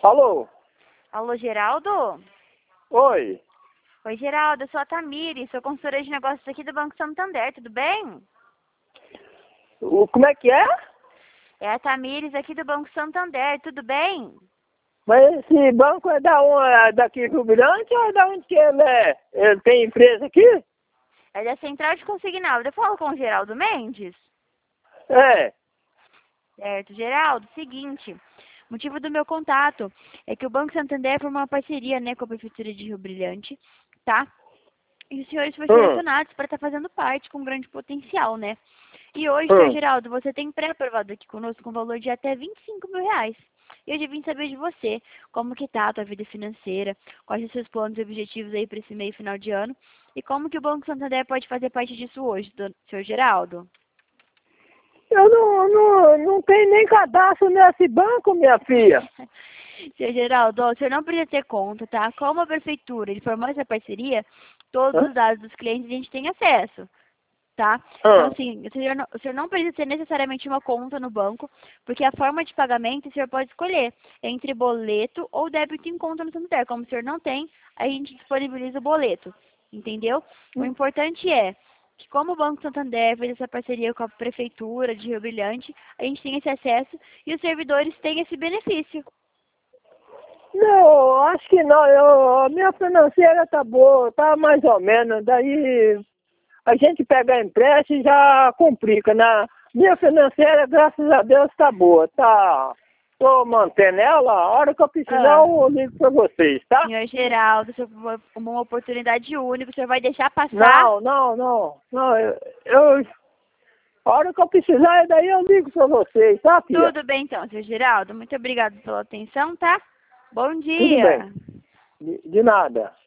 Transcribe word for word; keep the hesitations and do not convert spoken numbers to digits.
Alô? Alô, Geraldo? Oi. Oi, Geraldo, eu sou a Tamires, sou consultora de negócios aqui do Banco Santander, tudo bem? O, como é que é? É a Tamires aqui do Banco Santander, tudo bem? Mas esse banco é da onde, é daqui do Rio Grande ou é da onde que ele é? Ele tem empresa aqui? É da Central de Consignado. Eu falo com o Geraldo Mendes? É. Certo, Geraldo, seguinte, motivo do meu contato é que o Banco Santander formou uma parceria, né, com a Prefeitura de Rio Brilhante, tá? E os senhores foram Hum, selecionados para estar fazendo parte com grande potencial, né? E hoje, senhor hum. Geraldo, você tem pré-aprovado aqui conosco com valor de até vinte e cinco mil reais. E eu vim saber de você, como que tá a tua vida financeira, quais os seus planos e objetivos aí para esse meio final de ano, e como que o Banco Santander pode fazer parte disso hoje, do- senhor Geraldo? Eu não, não, não tenho nem cadastro nesse banco, minha filha. Senhor Geraldo, ó, o senhor não precisa ter conta, tá? Como a prefeitura ele formou essa parceria, todos Hã? os dados dos clientes a gente tem acesso, tá? Então, Hã? assim, o senhor, não, o senhor não precisa ter necessariamente uma conta no banco, porque a forma de pagamento o senhor pode escolher entre boleto ou débito em conta no Santander. Como o senhor não tem, a gente disponibiliza o boleto, entendeu? O importante é que como o Banco Santander fez essa parceria com a Prefeitura de Rio Brilhante, a gente tem esse acesso e os servidores têm esse benefício. Não, acho que não. Eu, a minha financeira tá boa, tá mais ou menos. Daí a gente pega empréstimo e já complica. Na minha financeira, graças a Deus, tá boa. Tá. Tô mantendo ela. A hora que eu precisar, Ah. eu ligo pra vocês, tá? Senhor Geraldo, se for uma oportunidade única, o senhor vai deixar passar? Não, não, não. Não, eu, eu a hora que eu precisar, daí eu ligo pra vocês, tá, filha? Tudo bem então, senhor Geraldo. Muito obrigado pela atenção, tá? Bom Tudo bem. dia. De, de nada.